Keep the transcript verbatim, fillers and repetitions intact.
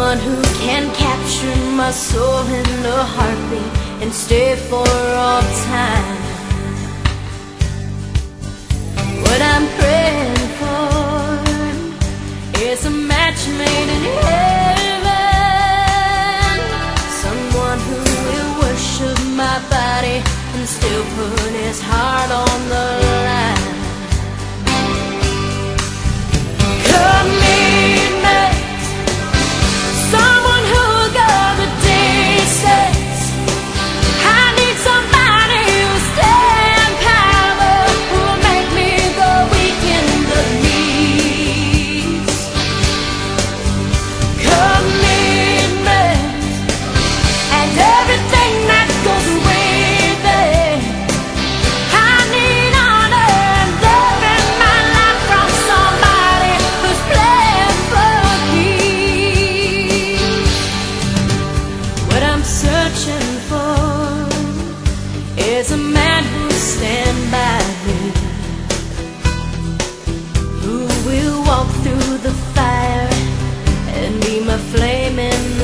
Someone who can capture my soul in a heartbeat and stay for all time. What I'm praying for is a match made in heaven. Someone who will worship my body and still put his heart on the line. Commitment, someone who will go the distance. I need somebody who'll stand power, who will make me go weak in the knees. Commitment and everything that goes with it. I need honor and love in my life from somebody who's playing for keeps. What I'm searching for is a man who'll stand by me, who will walk through the fire and be my flame in